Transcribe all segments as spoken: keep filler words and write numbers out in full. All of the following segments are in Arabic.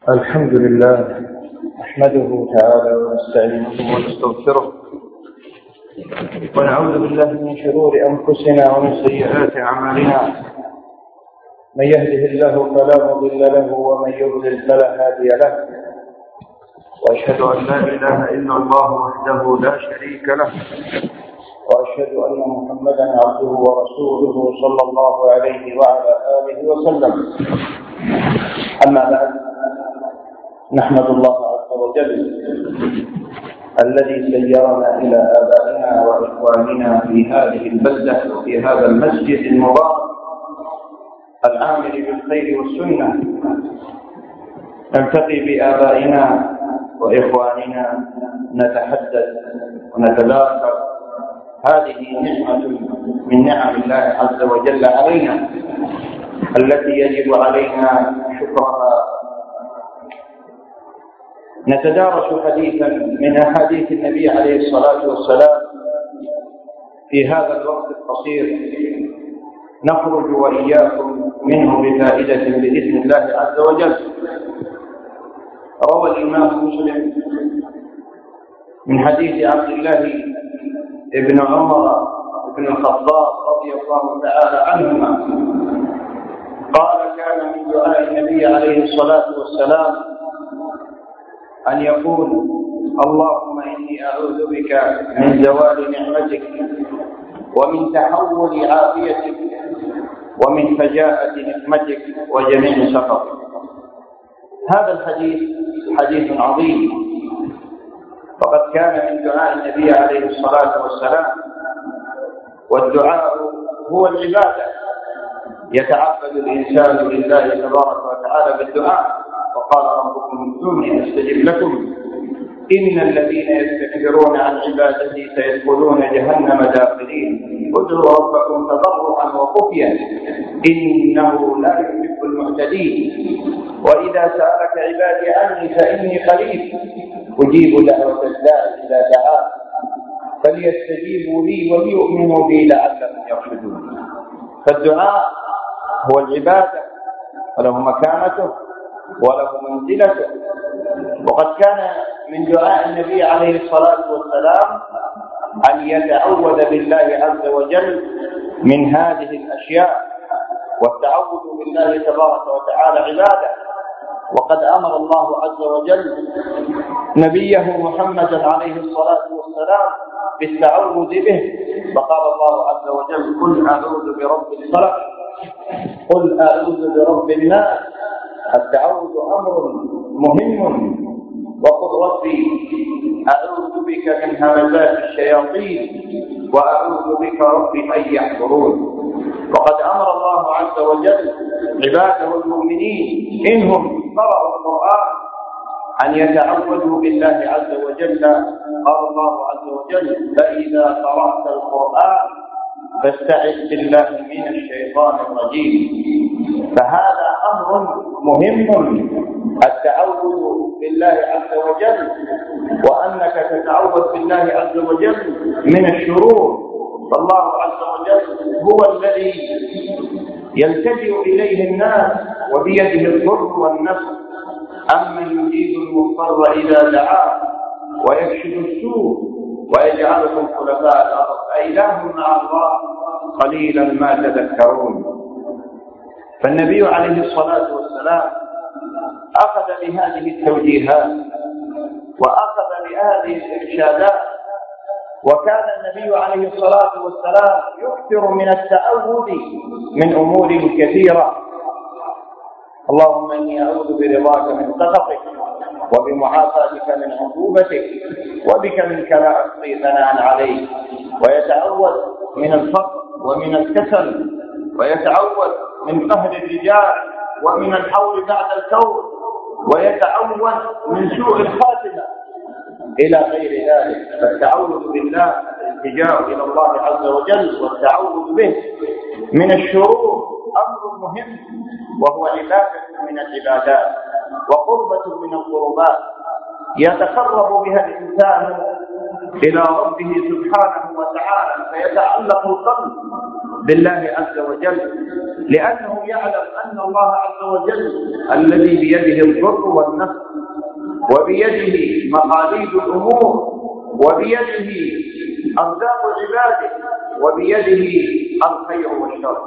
الحمد لله نحمده تعالى ونستعينه ونستغفره ونعوذ بالله من شرور أنفسنا ومن سيئات أعمالنا. من يهده الله فلا مضل له ومن يضلل فلا هادي له، وأشهد أن لا إله إلا الله وحده لا شريك له، وأشهد أن محمدا عبده ورسوله صلى الله عليه وعلى آله وسلم. أما بعد، نحمد الله عز وجل الذي سيرنا إلى آبائنا وإخواننا في هذه البلدة وفي هذا المسجد المبارك العامل بالخير والسنة، نلتقي بآبائنا وإخواننا، نتحدث ونتذاكر. هذه نعمة من نعم الله عز وجل علينا التي يجب علينا شكرها. نتدارس حديثا من أحاديث النبي عليه الصلاة والسلام في هذا الوقت القصير، نخرج وإياكم منه بفائدة بإذن الله عز وجل. روى الإمام مسلم من حديث عبد الله بن عمر بن الخطاب رضي الله تعالى عنهما قال: كان من دعاء النبي عليه الصلاة والسلام أن يقول: اللهم إني أعوذ بك من زوال نعمتك ومن تحول عافيتك ومن فجاءة نقمتك وجميع سخطك. هذا الحديث حديث عظيم، فقد كان من دعاء النبي عليه الصلاة والسلام، والدعاء هو العبادة. يتعبد الإنسان لله تبارك وتعالى بالدعاء، وقال: ربكم ادعوني أستجب لكم إن الذين يستكبرون عن عبادتي سيدخلون جهنم داخلين. ادعوا ربكم تضرعا وخفيا إنه لا يحب المعتدين. وإذا سألك عبادي عني فإني قريب أجيب دعوة الداعي إذا دعان فليستجيبوا لي وليؤمنوا بي لعلهم يرشدون. فالدعاء هو العبادة، وله مكانته وله منزلته. وقد كان من دعاء النبي عليه الصلاة والسلام أن يتعوذ بالله عز وجل من هذه الأشياء، والتعوذ بالله تبارك وتعالى عبادة. وقد أمر الله عز وجل نبيه محمدا عليه الصلاة والسلام بالتعوذ به، فقال الله عز وجل: قل أعوذ برب الفلق قل أعوذ برب الناس. التعوذ أمر مهم. وقل ربي أعوذ بك من همزات الشياطين وأعوذ بك ربي أن يحضرون. وقد أمر الله عز وجل عباده المؤمنين إنهم قرأوا القرآن أن يتعوذوا بالله عز وجل. قال الله عز وجل: فإذا قرأت القرآن فاستعذ بالله من الشيطان الرجيم. فهذا أمر مهم، التعوذ بالله عز وجل، وأنك تتعوذ بالله عز وجل من الشرور. فالله عز وجل هو الذي يلتجئ إليه الناس وبيده الضر والنفع. أمن يجيب المضطر إذا دعاه ويكشف السوء ويجعلكم خلفاء الأرض أإله مع الله قليلا ما تذكرون. فالنبي عليه الصلاة والسلام أخذ بهذه التوجيهات وأخذ بهذه الإرشادات، وكان النبي عليه الصلاة والسلام يكثر من التعوذ من أمور كثيرة. اللهم إني أعوذ برضاك من سخطك وبمعافاتك من عقوبتك وبك منك لا أحصي ثناء عليك. ويتعوذ من الفقر ومن الكسل، ويتعوذ من قهر الرجال ومن الحول بعد الكون، ويتعوذ من سوء الخاتمة إلى غير ذلك. فالتعوذ بالله الالتجاء إلى الله عز وجل والتعوذ به من الشرور أمر مهم، وهو عبادة من العبادات وقربة من القربات يتقرب بها الإنسان إلى ربه سبحانه وتعالى، فيتعلق القلب بالله عز وجل، لأنه يعلم أن الله عز وجل الذي بيده الضر والنفع، وبيده مقاليد الأمور، وبيده أرزاق عباده، وبيده الخير والشر.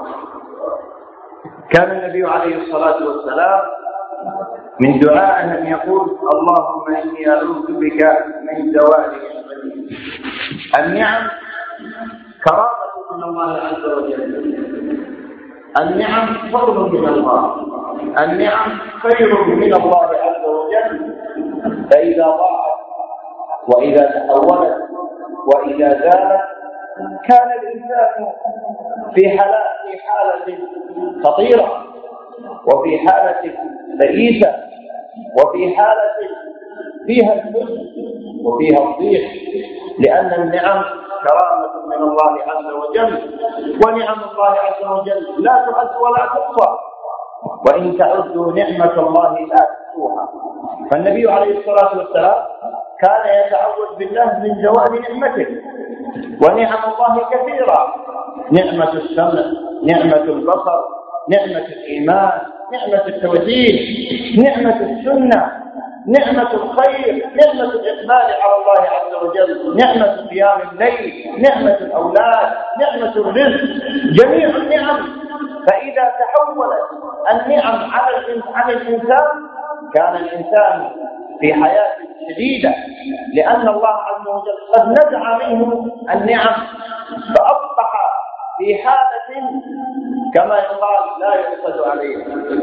كان النبي عليه الصلاة والسلام من دعائه أن يقول: اللهم إني أعوذ بك من زوال نعمتك. النعم كرامة من الله عز وجل، النعم فضل من الله، النعم خير من الله عز وجل. فإذا ضاعت وإذا تحولت وإذا زالت كان الإنسان في حالة في حالة خطيرة، وفي حالة بئيسة، وفي حالة فيها الحزن وفيها الضيق، لأن النعم كرامة من الله عز وجل، ونعم الله عز وجل لا تعد ولا تحصى، وإن تعدوا نعمة الله لا تحصوها. فالنبي عليه الصلاة والسلام كان يتعوذ بالله من زوال نعمته، ونعم الله كثيرة: نعمة السمع، نعمة البصر، نعمة الإيمان، نعمة التوحيد، نعمة السنة، نعمة الخير، نعمة الإقبال على الله عز وجل، نعمة قيام الليل، نعمة الأولاد، نعمة الرزق، جميع النعم. فإذا تحولت النعم على الإنسان كان الإنسان في حياة شديدة، لأن الله عز وجل قد نزع منه النعم فأصبح في حالة كما يقال لا يحسد عليه.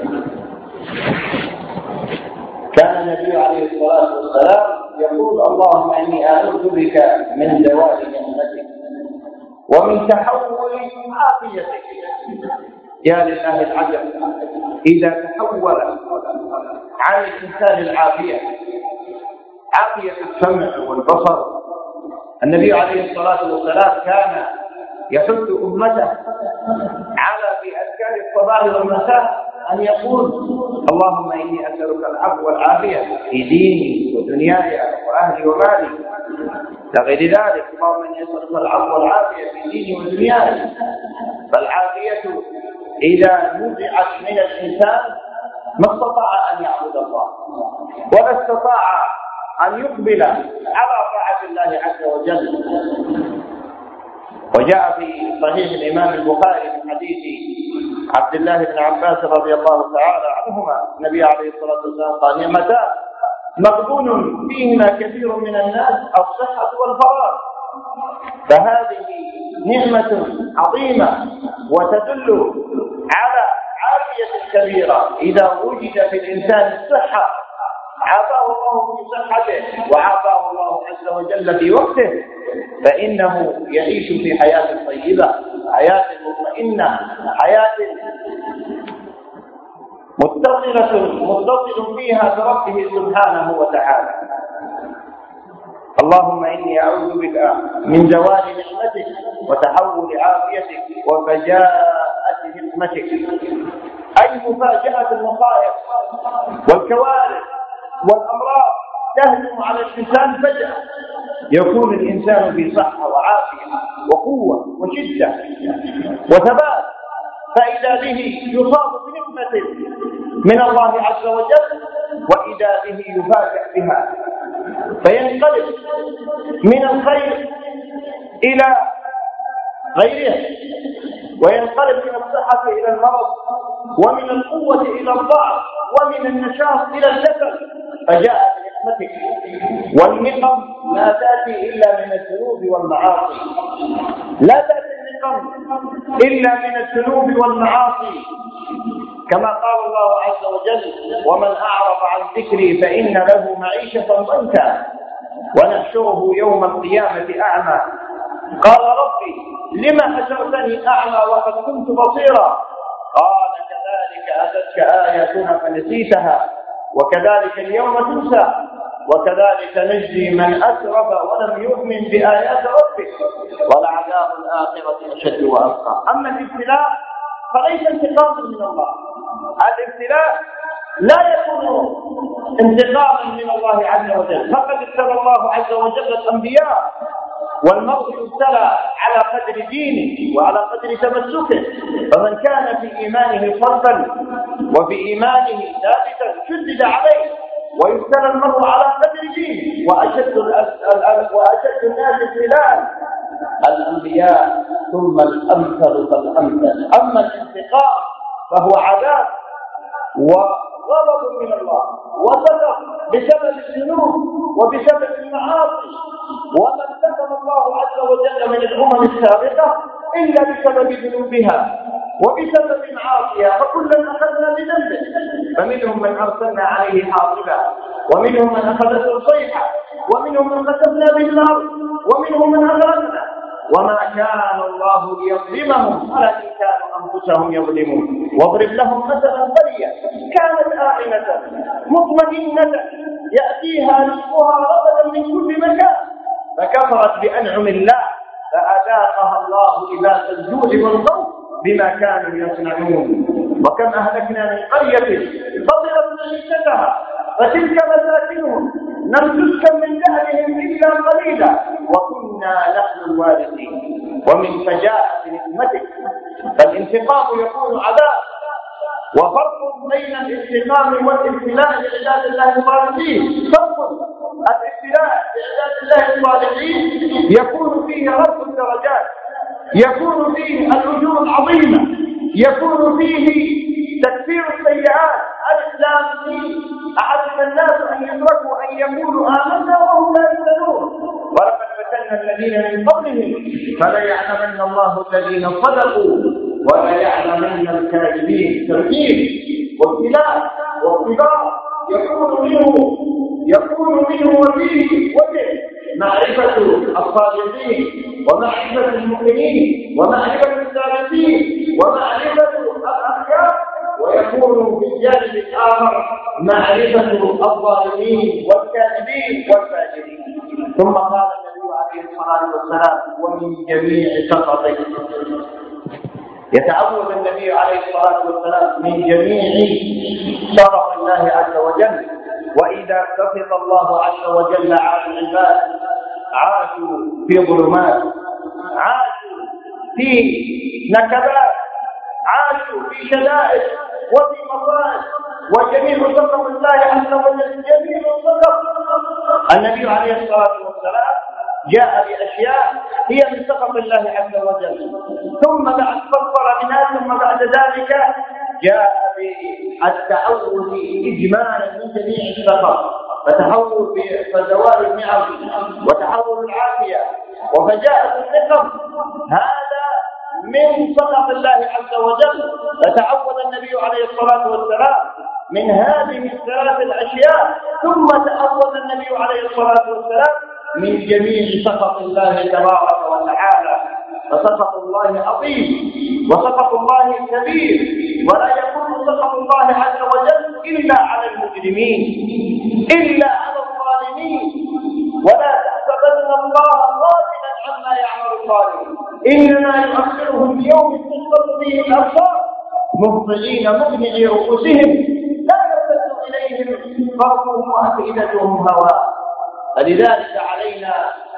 كان النبي عليه الصلاة والسلام يقول: اللهم إني أعوذ بك من زوال نعمتك ومن تحول عافيتك. يا لله العجب إذا تحول عن الإنسان العافية، عافية السمع والبصر. النبي عليه الصلاة والسلام كان يحث أمته على في أذكار الصباح والمساء أن يقول: اللهم إني أسألك العفو والعافية في ديني ودنياي وأهلي ومالي. لغير ذلك: اللهم إني أسألك العفو والعافية في ديني ودنياي. فالعافية إذا نزعت من الإنسان ما استطاع أن يعبد الله، ولا استطاع أن يقبل على طاعة الله عز وجل. وجاء في صحيح الإمام البخاري من حديث عبد الله بن عباس رضي الله تعالى عنهما: النبي عليه الصلاة والسلام قال: نعمتان مغبون فيهما كثير من الناس، الصحة والفراغ. فهذه نعمة عظيمة وتدل على عافية كبيرة. إذا وجد في الإنسان الصحة عافاه الله في صحته وعافاه الله عز وجل في وقته، فإنه يعيش في حياة طيبة، حياة مطمئنة، حياة متصلة متصل فيها بربه سبحانه وتعالى. اللهم إني أعوذ بك من زوال نعمتك وتحول عافيتك وفجاءة نقمتك، أي مفاجأة المصائب والكوارث والأمراض تهجم على الإنسان فجأة، يكون الإنسان في صحة وعافية وقوة وشدة وثبات، فإذا به يصاب بنعمة من الله عز وجل، وإذا به يفاجأ بها فينقلب من الخير إلى غيره، وينقلب من الصحة إلى المرض، ومن القوة إلى الضعف، ومن النشاط إلى الكسل. فجاء بنعمتك. والنقم لا تأتي إلا من الذنوب والمعاصي، لا تأتي النقم إلا من الذنوب والمعاصي، كما قال الله عز وجل: ومن أعرض عن ذكري فإن له معيشة ضنكا ونحشره يوم القيامة أعمى. قال: ربي لما حشرتني أعمى وقد كنت بصيرا؟ قال: كذلك أتتك آياتنا فنسيتها وكذلك اليوم تنسى وكذلك نجزي من أسرف ولم يؤمن بآيات ربك ولعذاب الآخرة أشد وأبقى. أما الابتلاء فليس انتقاما من الله، الابتلاء لا يكون انتقاما من الله عز وجل، فقد ابتلى الله عز وجل الأنبياء والمرء يبتلى على قدر دينه وعلى قدر تمسكه، فمن كان في إيمانه صلبا وفي إيمانه ثابتا شدد عليه، ويبتلى المرء على قدر دينه. وأشد وأشد الناس ابتلاء الأنبياء ثم الأمثل فالأمثل. أما الانتقام فهو عذاب وغضب من الله وسخط بسبب الذنوب وبسبب المعاصي، وما انتقم الله عز وجل من الأمم السابقة إلا بسبب ذنوبها وبسبب معاصيها، فكلا أخذنا بذنبه، فمنهم من أرسلنا عليه حاصبا، ومنهم من أخذته الصيحة، ومنهم من خسفنا به الأرض، ومنهم من أغرقنا، وما كان الله ليظلمهم ولكن كانوا أنفسهم يظلمون. واضرب لهم مثلا قرية كانت آمنة مطمئنة يأتيها رزقها رغدا من كل مكان، فكفرت بأنعم الله فأذاقها الله لباس الجوع والخوف بما كانوا يصنعون. وكم أهلكنا من قرية بطرت معيشتها فتلك مساكنهم لم تسكن من دهرهم إلا قليلا وكنا نحن الوارثين. ومن فجاءة نعمتك فالانتقام يكون عذاب، وفرق بين الانتقام والابتلاء لعباد الله الصالحين فرق. الابتلاء لعباد الله الصالحين يكون فيه رفع الدرجات، يكون فيه الأجور العظيمة، يكون فيه تكفير السيئات. الإسلام فيه أحسب الناس أن يتركوا أن يقولوا آمنا وهم لا يفتنون، ولقد فتنا الذين من قبلهم فليعلمن الله الذين صدقوا وليعلمن الكاذبين. تركيب وابتلاء واختبار يكون منه يكون منه وفيه وجه معرفة الصالحين ومعرفة المؤمنين ومعرفة الثابتين ومعرفة الأخيار، ويكون في الجانب الآخر معرفة الظالمين والكاذبين والفاجرين. ثم قال النبي عليه الصلاة والسلام ومن جميع سخطه، يتعوذ النبي عليه الصلاة والسلام من جميع سخط الله عز وجل. وإذا سخط الله عز وجل على العباد عاشوا في ظلمات، عاشوا في نكبات، عاشوا في شدائد وفي مصائب، وجميع سخط الله عز وجل جميع سخط. النبي عليه الصلاة والسلام جاء بأشياء هي من سخط الله عز وجل، ثم بعد فصل منها، ثم بعد ذلك جاء بالتعوذ إجمالا من جميع السخط، فتحول بزوال النعم وتحول العافية وفجاءة النقم، هذا من سخط الله عز وجل. فتعوذ النبي عليه الصلاة والسلام من هذه الثلاث الأشياء، ثم تعوذ النبي عليه الصلاة والسلام من جميع سخط الله تبارك وتعالى. فسخط الله عظيم وسخط الله كبير، ولا يكون سخط الله عز وجل إلا على المجرمين إلا على الظالمين. ولا تحسبن الله غافلا عما يعمل الظالمون، إنما يؤخرهم ليوم تشخص فيه الأبصار مهطعين مقنعي رؤوسهم لا يرتد إليهم طرفهم وأفئدتهم هواء. فلذلك علينا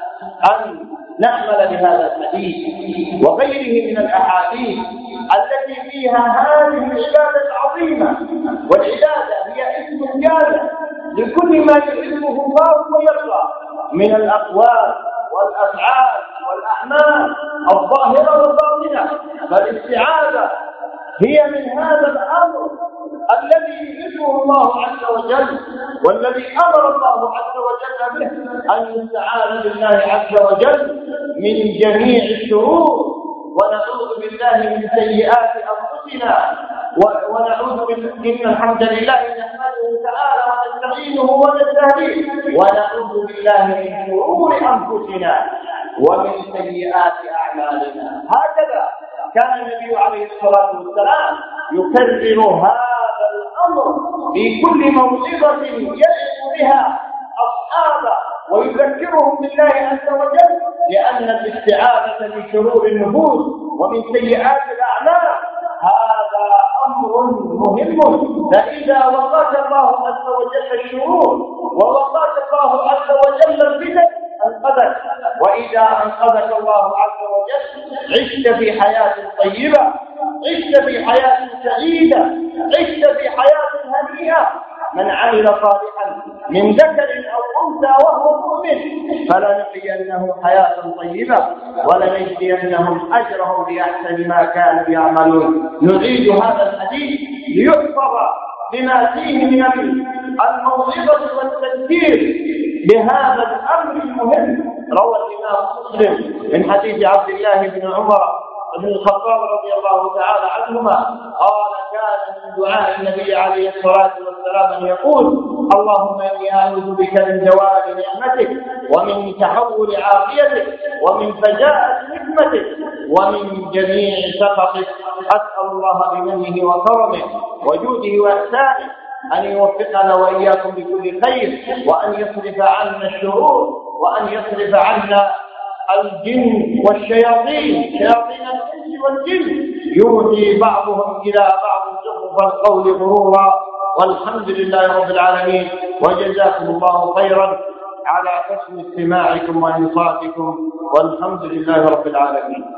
أن نعمل بهذا الحديث وغيره من الأحاديث التي فيها هذه العبادة العظيمة. والعبادة هي اسم جامع لكل ما يحبه الله ويرضى من الأقوال والأفعال والأعمال الظاهرة والباطنة. فالاستعاذة هي من هذا الأمر الذي يحبه الله عز وجل، والذي أمر الله عز وجل به أن يستعاذ بالله عز وجل من جميع الشرور، ونعوذ بالله من سيئات أنفسنا، ونعوذ بالله إن الحمد لله نحمده تعالى ونستعينه ونستهديه، ونعوذ بالله من شرور أنفسنا ومن سيئات أعمالنا. هكذا كان النبي عليه الصلاة والسلام يكرر هذا الأمر في كل موعظة يدعو بها أصحابه ويذكرهم بالله عز وجل، لأن الاستعاذة من شرور النفوس ومن سيئات الأعمال هذا أمر مهم. فإذا وقاك الله عز وجل الشرور ووقاك الله عز وجل الفتن القدر وإذا أنقذك الله عز وجل عشت في حياة طيبة، عشت في حياة سعيدة، عشت في حياة هنيئة. من عمل صالحا من ذكر أو أنثى وهو مؤمن فلنحيينه حياة طيبة ولنجزينهم أجرهم بأحسن ما كانوا يعملون. نعيد هذا الحديث ليحفظ بما فيه من الموعظة والتذكير بهذا الأمر المهم. روى الإمام مسلم من حديث عبد الله بن عمر بن الخطاب رضي الله تعالى عنهما قال: كان من دعاء النبي عليه الصلاة والسلام أن يقول: اللهم إني أعوذ بك من زوال نعمتك ومن تحول عافيتك ومن فجاءة نقمتك ومن جميع سخطك. أسأل الله بمنه وكرمه وجوده وإحسانه أن يوفقنا وإياكم بكل خير، وأن يصرف عنا الشرور، وأن يصرف عنا الجن والشياطين، شياطين الإنس والجن يؤتي بعضهم إلى بعض زخرف القول غرورا. والحمد لله رب العالمين، وجزاكم الله خيرا على حسن استماعكم وإنصاتكم، والحمد لله رب العالمين.